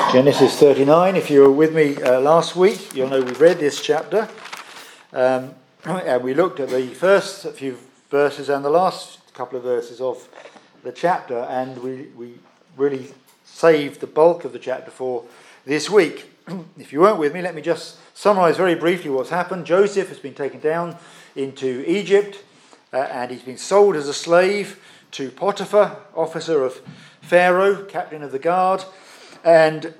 Genesis 39. If you were with me last week, you'll know we read this chapter. And we looked at the first few verses and the last couple of verses of the chapter, and we really saved the bulk of the chapter for this week. If you weren't with me, let me just summarise very briefly what's happened. Joseph has been taken down into Egypt, and he's been sold as a slave to Potiphar, officer of Pharaoh, captain of the guard. And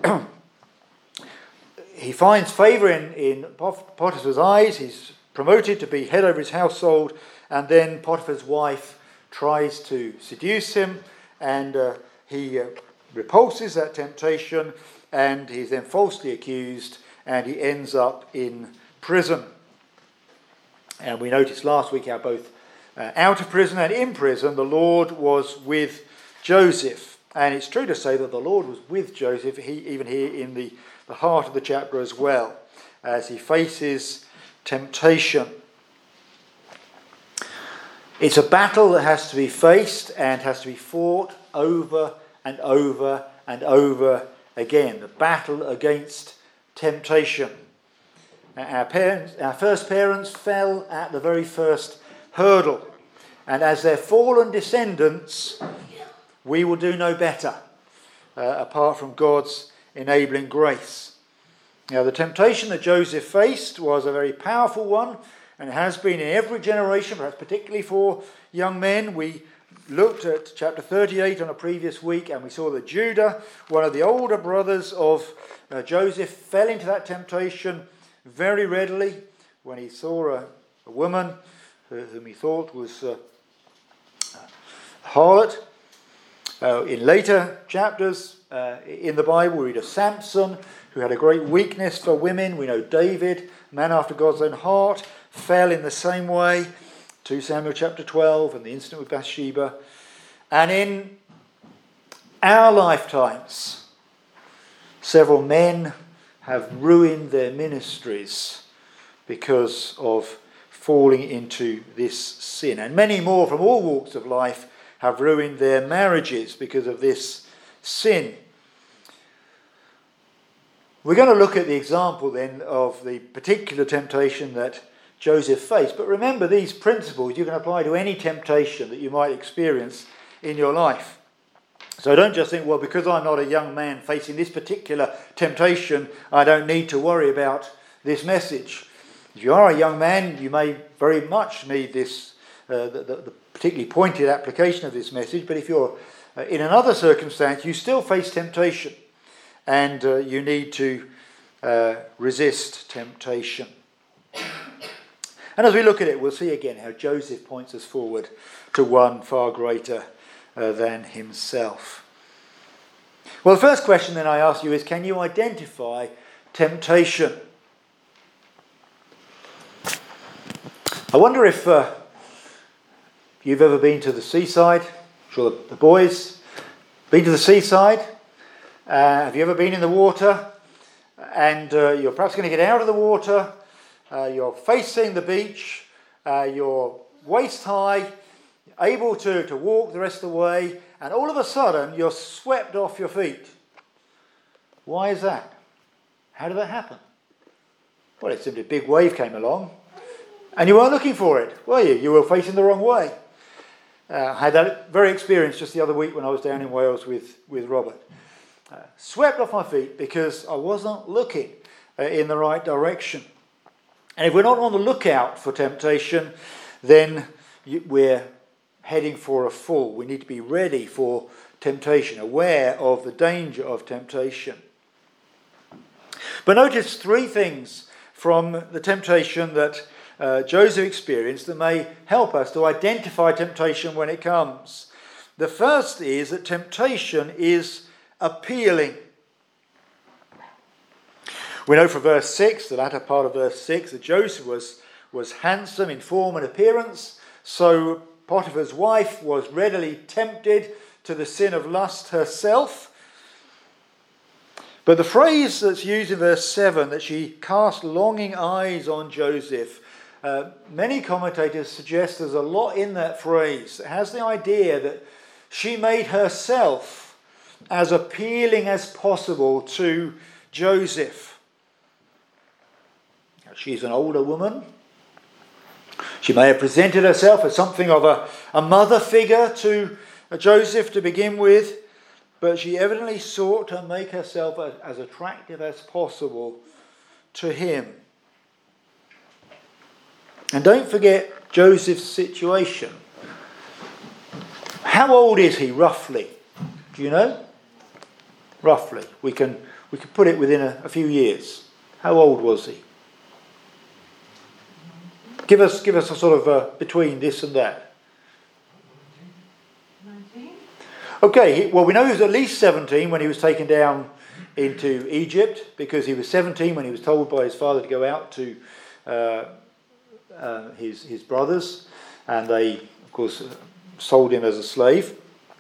he finds favour in Potiphar's eyes. He's promoted to be head over his household, and then Potiphar's wife tries to seduce him, and he repulses that temptation, and he's then falsely accused, and he ends up in prison. And we noticed last week how both out of prison and in prison the Lord was with Joseph. And it's true to say that the Lord was with Joseph, even here in the heart of the chapter as well, as he faces temptation. It's a battle that has to be faced and has to be fought over and over and over again. The battle against temptation. Our first parents fell at the very first hurdle. And as their fallen descendants, we will do no better apart from God's enabling grace. Now, the temptation that Joseph faced was a very powerful one, and has been in every generation, perhaps particularly for young men. We looked at chapter 38 on a previous week, and we saw that Judah, one of the older brothers of Joseph, fell into that temptation very readily when he saw a woman whom he thought was a harlot. In later chapters in the Bible, we read of Samson, who had a great weakness for women. We know David, man after God's own heart, fell in the same way. 2 Samuel chapter 12 and the incident with Bathsheba. And in our lifetimes, several men have ruined their ministries because of falling into this sin. And many more from all walks of life have ruined their marriages because of this sin. We're going to look at the example then of the particular temptation that Joseph faced. But remember, these principles you can apply to any temptation that you might experience in your life. So don't just think, well, because I'm not a young man facing this particular temptation, I don't need to worry about this message. If you are a young man, you may very much need this, the particularly pointed application of this message. But if you're in another circumstance, you still face temptation, and you need to resist temptation. And as we look at it, we'll see again how Joseph points us forward to one far greater than himself. Well, the first question then I ask you is, can you identify temptation? I wonder if you've ever been to the seaside. I'm sure the boys been to the seaside. Have you ever been in the water? And you're perhaps going to get out of the water. You're facing the beach. You're waist high, able to walk the rest of the way. And all of a sudden, you're swept off your feet. Why is that? How did that happen? Well, it's simply a big wave came along. And you weren't looking for it, were you? You were facing the wrong way. I had that very experience just the other week when I was down in Wales with Robert. Swept off my feet because I wasn't looking in the right direction. And if we're not on the lookout for temptation, then we're heading for a fall. We need to be ready for temptation, aware of the danger of temptation. But notice three things from the temptation that Joseph experienced that may help us to identify temptation when it comes. The first is that temptation is appealing. We know from verse 6, the latter part of verse 6, that Joseph was handsome in form and appearance, so Potiphar's wife was readily tempted to the sin of lust herself. But the phrase that's used in verse 7, that she cast longing eyes on Joseph, many commentators suggest there's a lot in that phrase. It has the idea that she made herself as appealing as possible to Joseph. She's an older woman. She may have presented herself as something of a mother figure to Joseph to begin with, but she evidently sought to make herself as attractive as possible to him. And don't forget Joseph's situation. How old is he, roughly? Do you know? Roughly. We can put it within a few years. How old was he? Give us a sort of between this and that. 19. Okay, well, we know he was at least 17 when he was taken down into Egypt, because he was 17 when he was told by his father to go out to his brothers, and they, of course, sold him as a slave.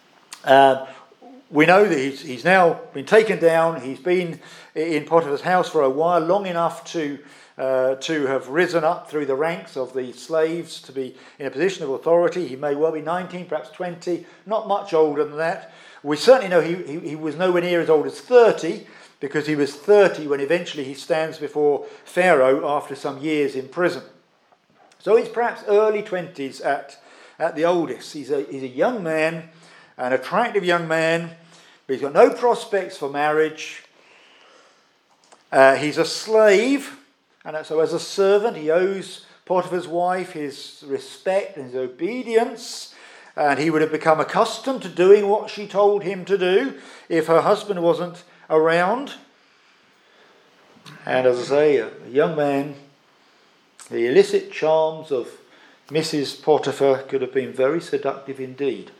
We know that he's now been taken down. He's been in Potiphar's house for a while, long enough to have risen up through the ranks of the slaves to be in a position of authority. He may well be 19, perhaps 20, not much older than that. We certainly know he was nowhere near as old as 30, because he was 30 when eventually he stands before Pharaoh after some years in prison. So he's perhaps early 20s at the oldest. He's a young man, an attractive young man, but he's got no prospects for marriage. He's a slave, and so as a servant he owes Potiphar's wife his respect and his obedience, and he would have become accustomed to doing what she told him to do if her husband wasn't around. And as I say, a young man, the illicit charms of Mrs. Potiphar could have been very seductive indeed.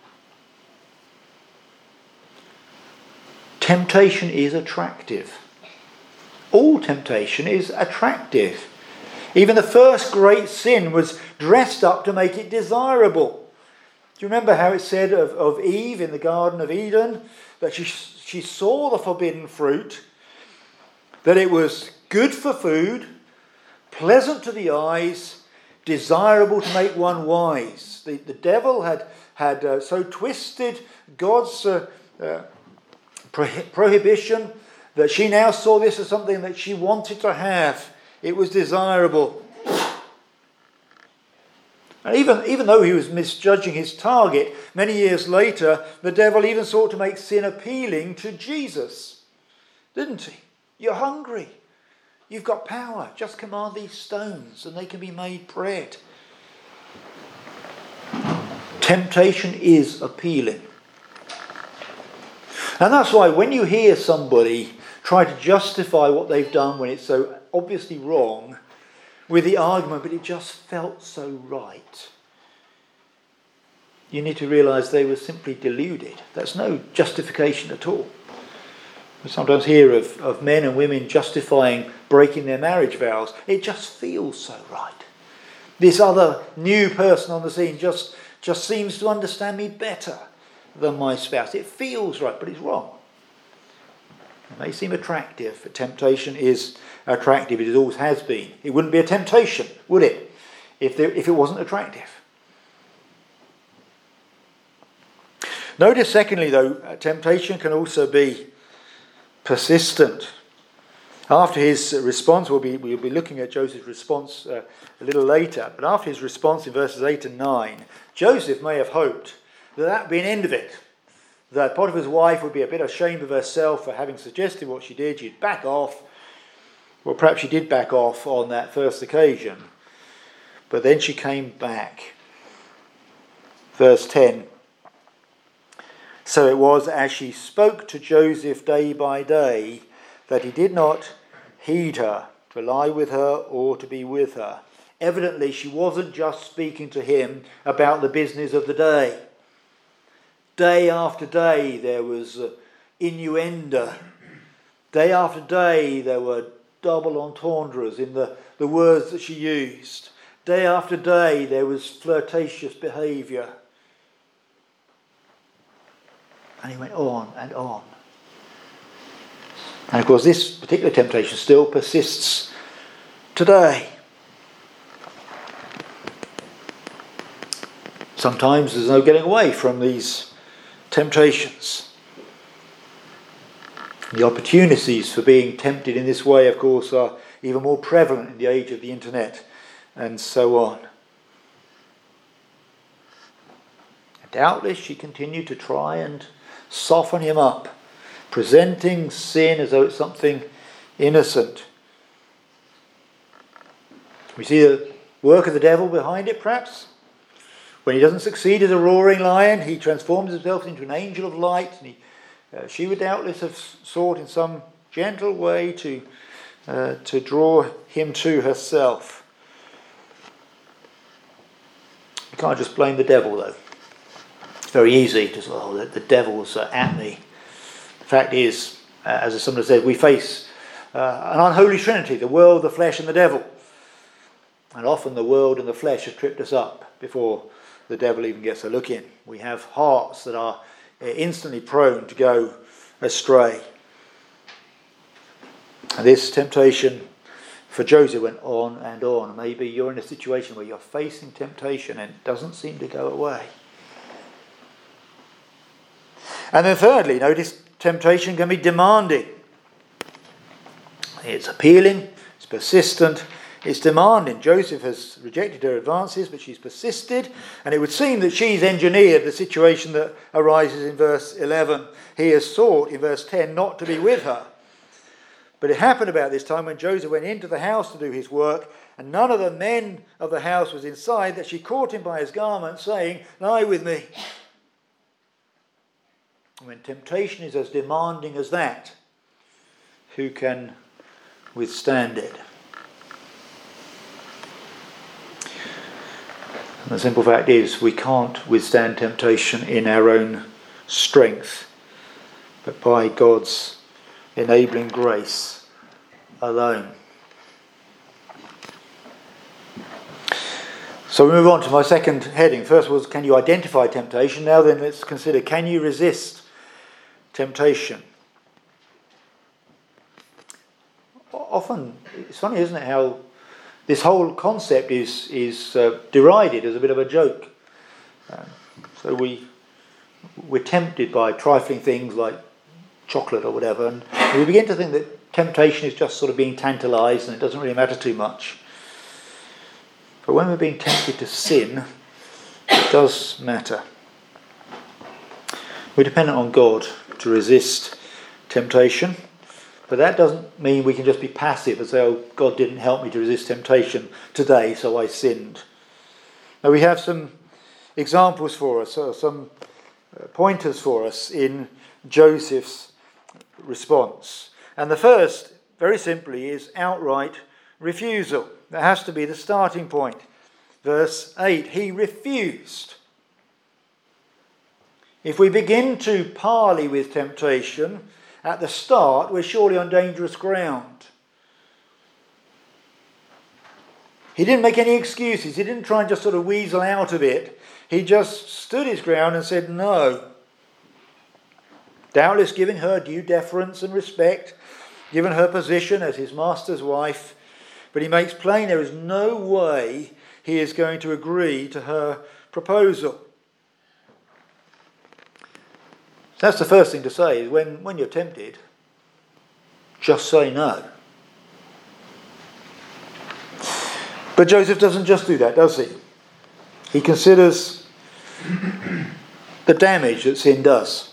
Temptation is attractive. All temptation is attractive. Even the first great sin was dressed up to make it desirable. Do you remember how it said of Eve in the Garden of Eden that she saw the forbidden fruit, that it was good for food, pleasant to the eyes, desirable to make one wise. The devil had so twisted God's prohibition that she now saw this as something that she wanted to have. It was desirable. And even though he was misjudging his target, many years later, the devil even sought to make sin appealing to Jesus. Didn't he? You're hungry. You've got power. Just command these stones and they can be made bread. Temptation is appealing. And that's why when you hear somebody try to justify what they've done when it's so obviously wrong with the argument, but it just felt so right, you need to realise they were simply deluded. That's no justification at all. We sometimes hear of men and women justifying breaking their marriage vows. It just feels so right. This other new person on the scene just seems to understand me better than my spouse. It feels right, but it's wrong. It may seem attractive, but temptation is attractive. It always has been. It wouldn't be a temptation, would it, if it wasn't attractive? Notice, secondly, though, temptation can also be persistent. After his response, we'll be looking at Joseph's response a little later, but after his response in verses 8 and 9, Joseph may have hoped that would be an end of it, that Potiphar's wife would be a bit ashamed of herself for having suggested what she did. She'd back off. Well, perhaps she did back off on that first occasion, but then she came back. Verse 10. So it was as she spoke to Joseph day by day that he did not heed her, to lie with her or to be with her. Evidently, she wasn't just speaking to him about the business of the day. Day after day there was innuendo. Day after day there were double entendres in the words that she used. Day after day there was flirtatious behaviour. And he went on and on. And of course this particular temptation still persists today. Sometimes there's no getting away from these temptations. The opportunities for being tempted in this way, of course, are even more prevalent in the age of the internet and so on. Doubtless she continued to try and soften him up, presenting sin as though it's something innocent. We see the work of the devil behind it, perhaps. When he doesn't succeed as a roaring lion, he transforms himself into an angel of light, and she would doubtless have sought in some gentle way to draw him to herself. You can't just blame the devil, though. It's very easy to say, oh, the devil's at me. The fact is, as someone said, we face an unholy trinity, the world, the flesh and the devil. And often the world and the flesh have tripped us up before the devil even gets a look in. We have hearts that are instantly prone to go astray. And this temptation for Joseph went on and on. Maybe you're in a situation where you're facing temptation and it doesn't seem to go away. And then thirdly, notice temptation can be demanding. It's appealing, it's persistent, it's demanding. Joseph has rejected her advances, but she's persisted, and it would seem that she's engineered the situation that arises in verse 11. He has sought, in verse 10, not to be with her. But it happened about this time when Joseph went into the house to do his work, and none of the men of the house was inside, that she caught him by his garment, saying, "Lie with me." When temptation is as demanding as that, who can withstand it? And the simple fact is, we can't withstand temptation in our own strength, but by God's enabling grace alone. So we move on to my second heading. First was, can you identify temptation? Now then, let's consider, can you resist temptation? Often, it's funny, isn't it, how this whole concept is derided as a bit of a joke. So we're tempted by trifling things like chocolate or whatever, and we begin to think that temptation is just sort of being tantalised and it doesn't really matter too much. But when we're being tempted to sin, it does matter. We're dependent on God to resist temptation. But that doesn't mean we can just be passive and say, oh, God didn't help me to resist temptation today, so I sinned. Now we have some examples for us, some pointers for us in Joseph's response. And the first, very simply, is outright refusal. That has to be the starting point. Verse 8, he refused. If we begin to parley with temptation at the start, we're surely on dangerous ground. He didn't make any excuses. He didn't try and just sort of weasel out of it. He just stood his ground and said no. Doubtless giving her due deference and respect, given her position as his master's wife, but he makes plain there is no way he is going to agree to her proposal. That's the first thing to say, is when you're tempted, just say no. But Joseph doesn't just do that, does he? He considers the damage that sin does.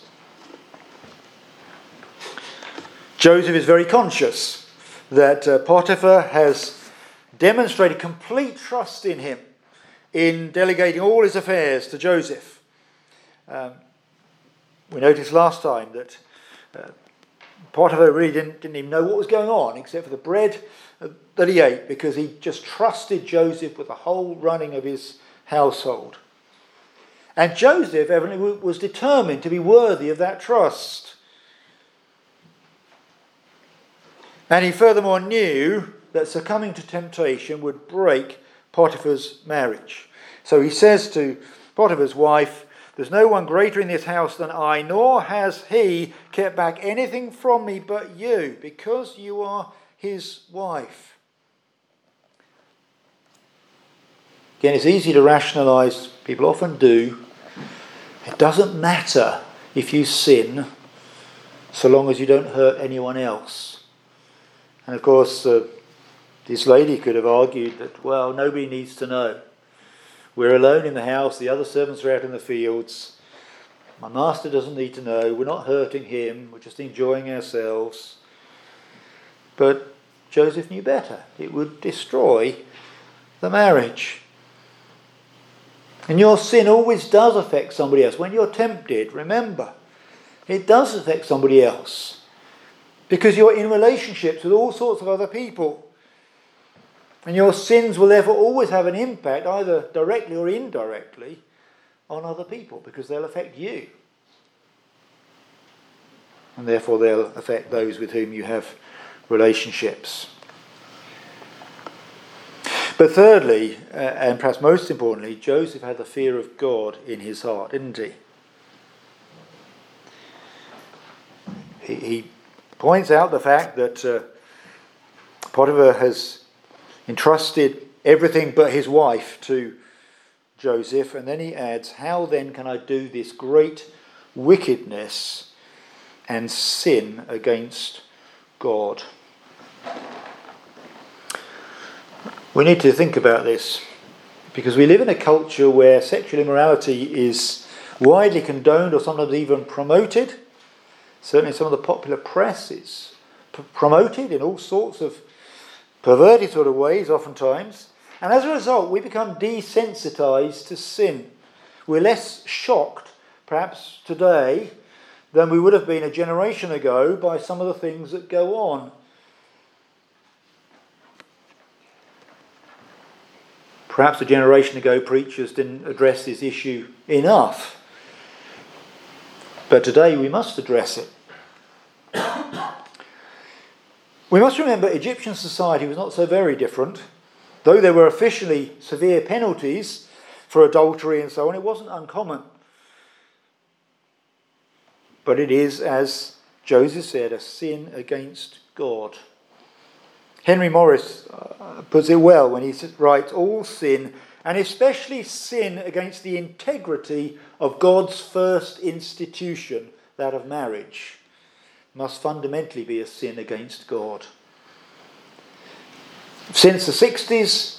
Joseph is very conscious that Potiphar has demonstrated complete trust in him in delegating all his affairs to Joseph. We noticed last time that Potiphar really didn't even know what was going on except for the bread that he ate, because he just trusted Joseph with the whole running of his household. And Joseph evidently was determined to be worthy of that trust. And he furthermore knew that succumbing to temptation would break Potiphar's marriage. So he says to Potiphar's wife, "There's no one greater in this house than I, nor has he kept back anything from me but you, because you are his wife." Again, it's easy to rationalise. People often do. It doesn't matter if you sin so long as you don't hurt anyone else. And of course, this lady could have argued that, well, nobody needs to know. We're alone in the house, the other servants are out in the fields. My master doesn't need to know, we're not hurting him, we're just enjoying ourselves. But Joseph knew better. It would destroy the marriage. And your sin always does affect somebody else. When you're tempted, remember, it does affect somebody else. Because you're in relationships with all sorts of other people. And your sins will therefore always have an impact, either directly or indirectly, on other people, because they'll affect you. And therefore they'll affect those with whom you have relationships. But thirdly, and perhaps most importantly, Joseph had the fear of God in his heart, didn't he? He points out the fact that Potiphar has entrusted everything but his wife to Joseph, and then he adds, how then can I do this great wickedness and sin against God? We need to think about this, because we live in a culture where sexual immorality is widely condoned or sometimes even promoted. Certainly some of the popular press is promoted in all sorts of perverted sort of ways oftentimes. And as a result, we become desensitized to sin. We're less shocked, perhaps today, than we would have been a generation ago by some of the things that go on. Perhaps a generation ago, preachers didn't address this issue enough. But today we must address it. We must remember Egyptian society was not so very different. Though there were officially severe penalties for adultery and so on, it wasn't uncommon. But it is, as Joseph said, a sin against God. Henry Morris puts it well when he writes, all sin, and especially sin against the integrity of God's first institution, that of marriage, must fundamentally be a sin against God. Since the 60s,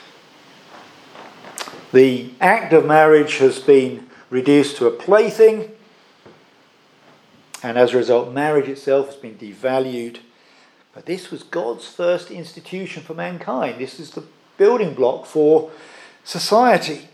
the act of marriage has been reduced to a plaything, and as a result, marriage itself has been devalued. But this was God's first institution for mankind. This is the building block for society.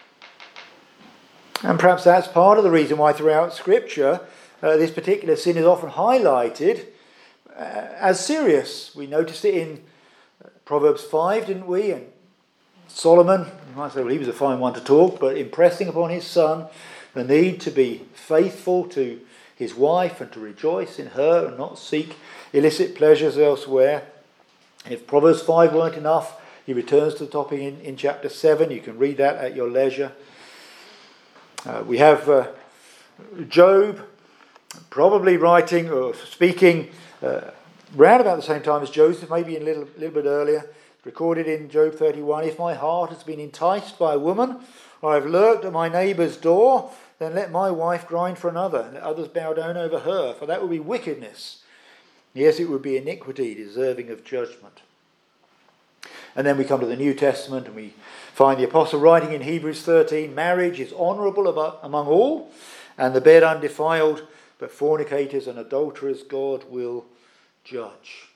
And perhaps that's part of the reason why throughout Scripture this particular sin is often highlighted as serious. We noticed it in Proverbs 5, didn't we? And Solomon, you might say, well, he was a fine one to talk, but impressing upon his son the need to be faithful to his wife and to rejoice in her and not seek illicit pleasures elsewhere. If Proverbs 5 weren't enough, he returns to the topic in chapter 7. You can read that at your leisure. We have Job probably writing or speaking round about the same time as Joseph, maybe a little bit earlier. Recorded in Job 31, if my heart has been enticed by a woman, or I have lurked at my neighbour's door, then let my wife grind for another, and let others bow down over her, for that would be wickedness. Yes, it would be iniquity, deserving of judgment. And then we come to the New Testament and we find the apostle writing in Hebrews 13, marriage is honourable among all, and the bed undefiled, but fornicators and adulterers God will judge.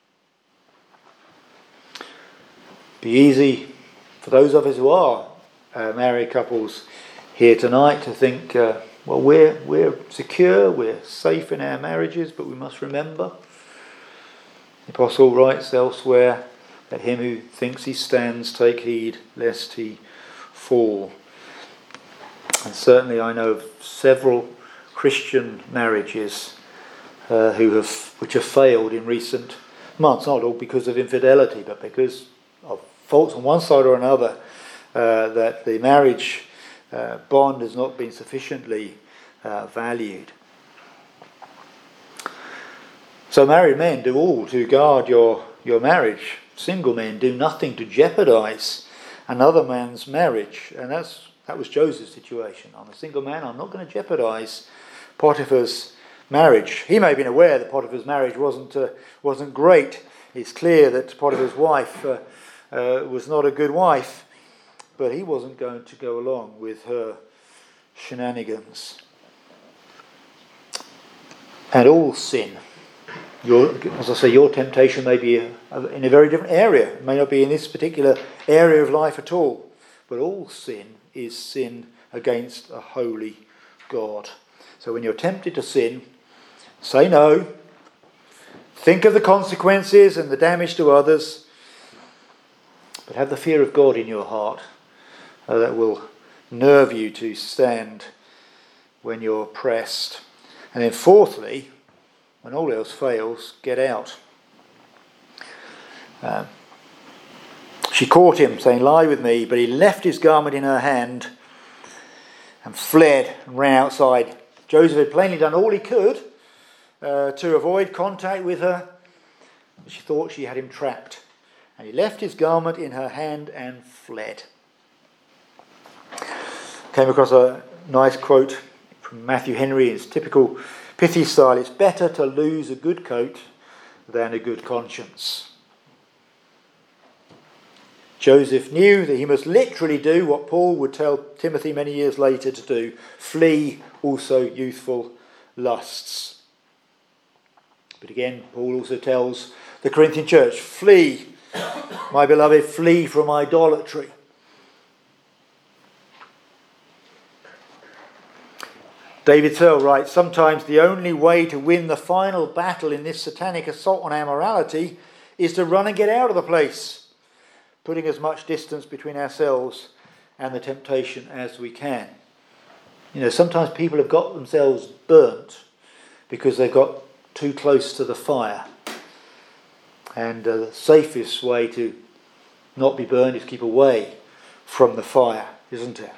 Be easy for those of us who are married couples here tonight to think, well, we're secure, we're safe in our marriages, but we must remember, the apostle writes elsewhere, let him who thinks he stands take heed lest he fall. And certainly I know of several Christian marriages which have failed in recent months, not all because of infidelity, but because of faults on one side or another, that the marriage bond has not been sufficiently valued. So married men, do all to guard your marriage. Single men, do nothing to jeopardise another man's marriage. And that was Joseph's situation. I'm a single man, I'm not going to jeopardise Potiphar's marriage. He may have been aware that Potiphar's marriage wasn't great. It's clear that Potiphar's wife was not a good wife, but he wasn't going to go along with her shenanigans. And all sin, as I say, your temptation may be in a very different area. It may not be in this particular area of life at all, but all sin is sin against a holy God. So when you're tempted to sin, say no, think of the consequences and the damage to others, but have the fear of God in your heart that will nerve you to stand when you're pressed. And then fourthly, when all else fails, get out. She caught him, saying, "Lie with me," but he left his garment in her hand and fled and ran outside. Joseph had plainly done all he could to avoid contact with her. She thought she had him trapped. And he left his garment in her hand and fled. Came across a nice quote from Matthew Henry in his typical pithy style. It's better to lose a good coat than a good conscience. Joseph knew that he must literally do what Paul would tell Timothy many years later to do: flee also youthful lusts. But again, Paul also tells the Corinthian church, flee, my beloved, flee from idolatry. David Searle writes, sometimes the only way to win the final battle in this satanic assault on our morality is to run and get out of the place, putting as much distance between ourselves and the temptation as we can. You know, sometimes people have got themselves burnt because they've got too close to the fire. And the safest way to not be burned is keep away from the fire, isn't it?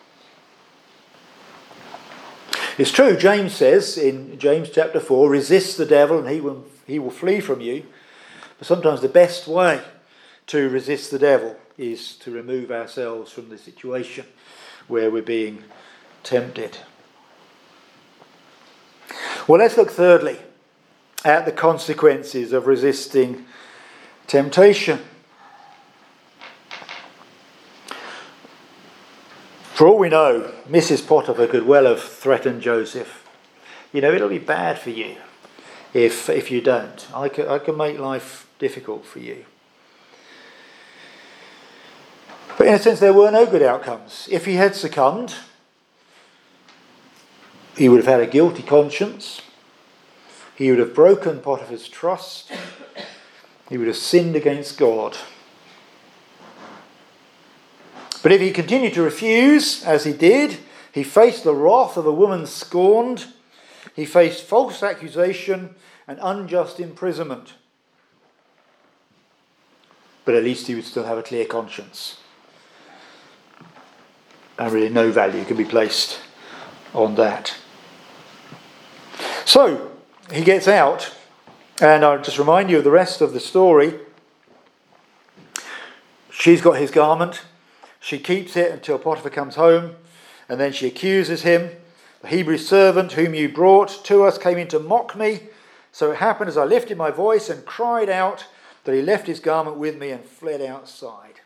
It's true, James says in James chapter 4, resist the devil and he will flee from you. But sometimes the best way to resist the devil is to remove ourselves from the situation where we're being tempted. Well, let's look thirdly at the consequences of resisting temptation. For all we know, Mrs. Potiphar could well have threatened Joseph. You know, it'll be bad for you if you don't. I can make life difficult for you. But in a sense, there were no good outcomes. If he had succumbed, he would have had a guilty conscience. He would have broken Potiphar's trust. He would have sinned against God. But if he continued to refuse, as he did, he faced the wrath of a woman scorned. He faced false accusation and unjust imprisonment. But at least he would still have a clear conscience. And really no value can be placed on that. So, he gets out, and I'll just remind you of the rest of the story. She's got his garment. She keeps it until Potiphar comes home, and then she accuses him. The Hebrew servant whom you brought to us came in to mock me. So it happened as I lifted my voice and cried out that he left his garment with me and fled outside.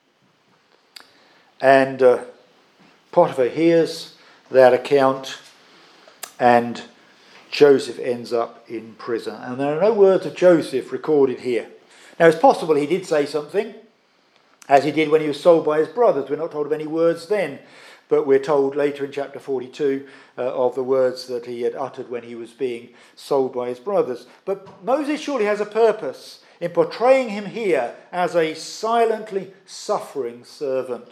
And Potiphar hears that account, and Joseph ends up in prison. And there are no words of Joseph recorded here. Now it's possible he did say something, as he did when he was sold by his brothers. We're not told of any words then, but we're told later in chapter 42 of the words that he had uttered when he was being sold by his brothers. But Moses surely has a purpose in portraying him here as a silently suffering servant.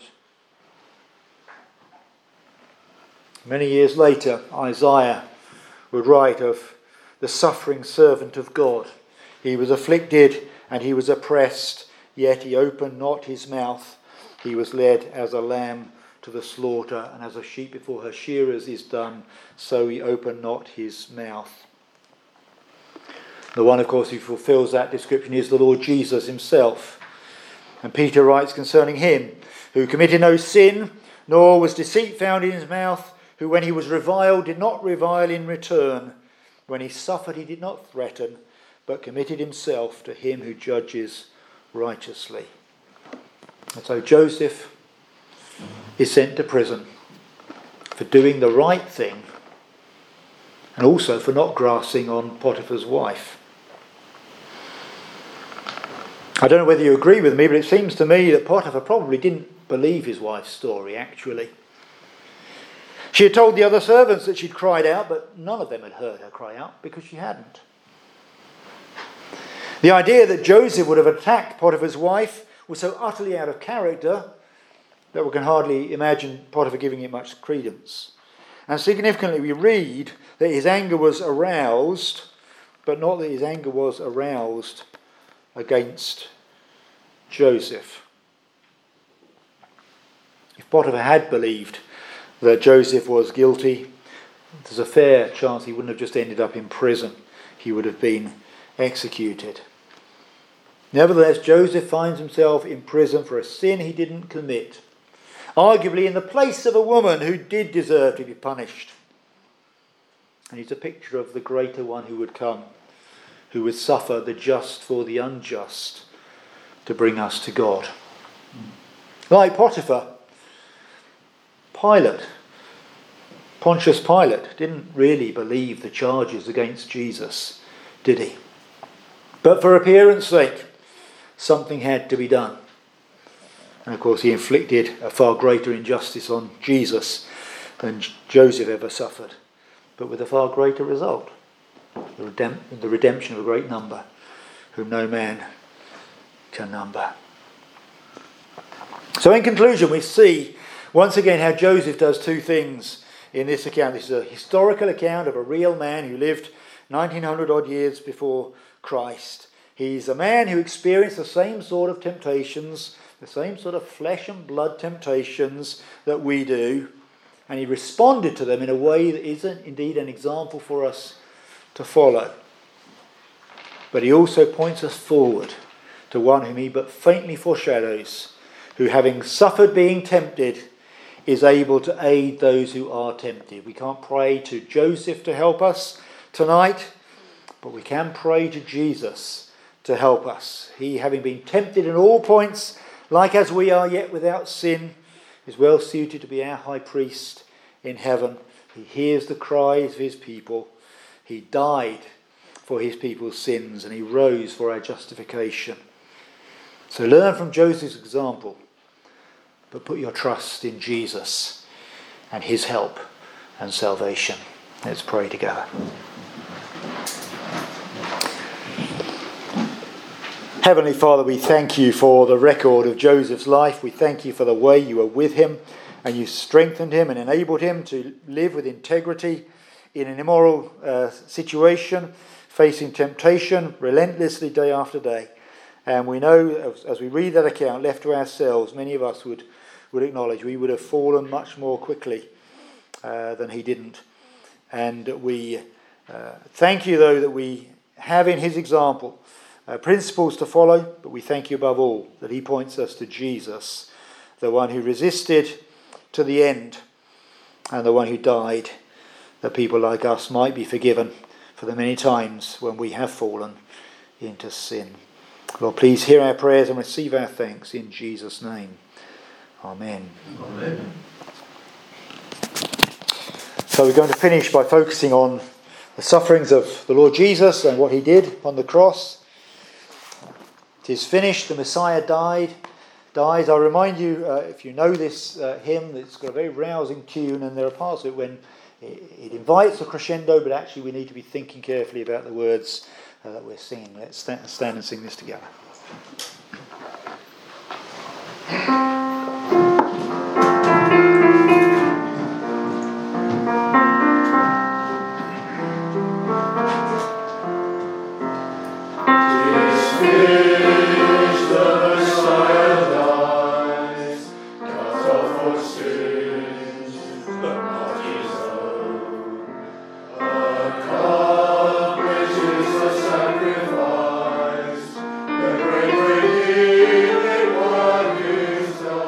Many years later, Isaiah would write of the suffering servant of God. He was afflicted and he was oppressed, yet he opened not his mouth. He was led as a lamb to the slaughter, and as a sheep before her shearers is dumb, so he opened not his mouth. The one, of course, who fulfills that description is the Lord Jesus himself. And Peter writes concerning him, who committed no sin, nor was deceit found in his mouth, who when he was reviled did not revile in return, When he suffered, he did not threaten, but committed himself to him who judges righteously. And so Joseph is sent to prison for doing the right thing and also for not grasping on Potiphar's wife. I don't know whether you agree with me, but it seems to me that Potiphar probably didn't believe his wife's story, actually. She had told the other servants that she'd cried out, but none of them had heard her cry out because she hadn't. The idea that Joseph would have attacked Potiphar's wife was so utterly out of character that we can hardly imagine Potiphar giving it much credence. And significantly, we read that his anger was aroused, but not that his anger was aroused against Joseph. If Potiphar had believed that Joseph was guilty, there's a fair chance he wouldn't have just ended up in prison. He would have been executed. Nevertheless, Joseph finds himself in prison for a sin he didn't commit, arguably in the place of a woman who did deserve to be punished. And he's a picture of the greater one who would come, who would suffer the just for the unjust to bring us to God. Like Potiphar, Pontius Pilate didn't really believe the charges against Jesus, did he? But for appearance sake, something had to be done. And of course he inflicted a far greater injustice on Jesus than Joseph ever suffered, but with a far greater result, the redemption of a great number, whom no man can number. So in conclusion, we see once again how Joseph does two things in this account. This is a historical account of a real man who lived 1900 odd years before Christ. He's a man who experienced the same sort of temptations, the same sort of flesh and blood temptations that we do, and he responded to them in a way that is indeed an example for us to follow. But he also points us forward to one whom he but faintly foreshadows, who having suffered being tempted is able to aid those who are tempted. We can't pray to Joseph to help us tonight, but we can pray to Jesus to help us. He, having been tempted in all points, like as we are, yet without sin, is well suited to be our high priest in heaven. He hears the cries of his people. He died for his people's sins, and he rose for our justification. So learn from Joseph's example, but put your trust in Jesus and his help and salvation. Let's pray together. Heavenly Father, we thank you for the record of Joseph's life. We thank you for the way you were with him and you strengthened him and enabled him to live with integrity in an immoral situation, facing temptation relentlessly day after day. And we know, as we read that account, left to ourselves, many of us would acknowledge we would have fallen much more quickly than he didn't. And we thank you, though, that we have in his example principles to follow, but we thank you above all that he points us to Jesus, the one who resisted to the end and the one who died, that people like us might be forgiven for the many times when we have fallen into sin. Lord, please hear our prayers and receive our thanks in Jesus' name. Amen. Amen. So we're going to finish by focusing on the sufferings of the Lord Jesus and what he did on the cross. It is finished, the Messiah dies. I remind you, if you know this hymn, it's got a very rousing tune, and there are parts of it when it invites a crescendo, but actually we need to be thinking carefully about the words that we're singing. Let's stand and sing this together. The great redeeming one is done.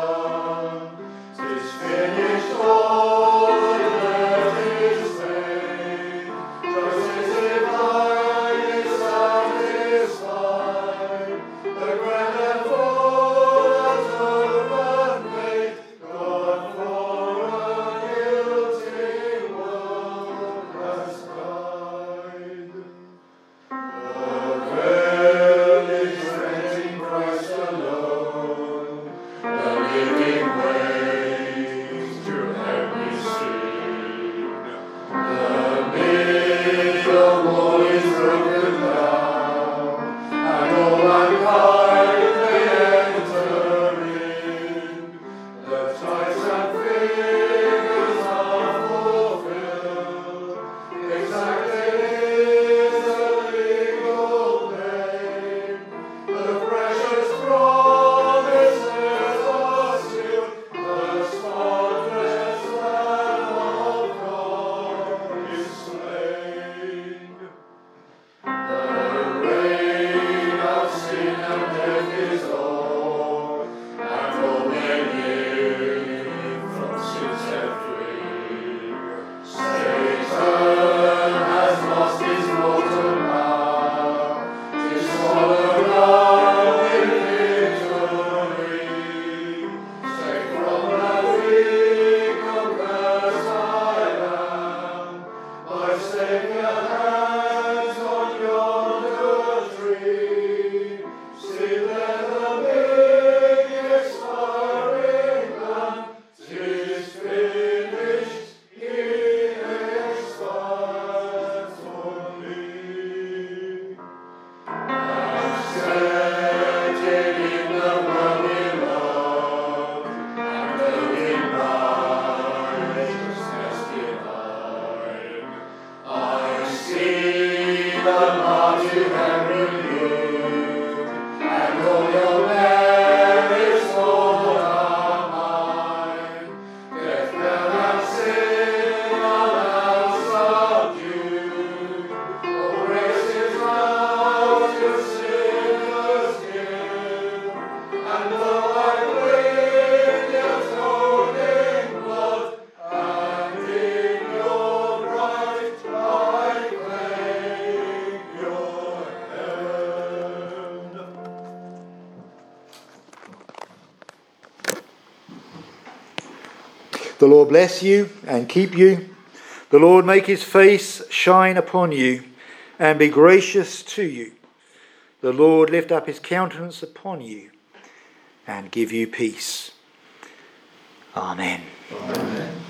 The Lord bless you and keep you. The Lord make his face shine upon you and be gracious to you. The Lord lift up his countenance upon you and give you peace. Amen. Amen.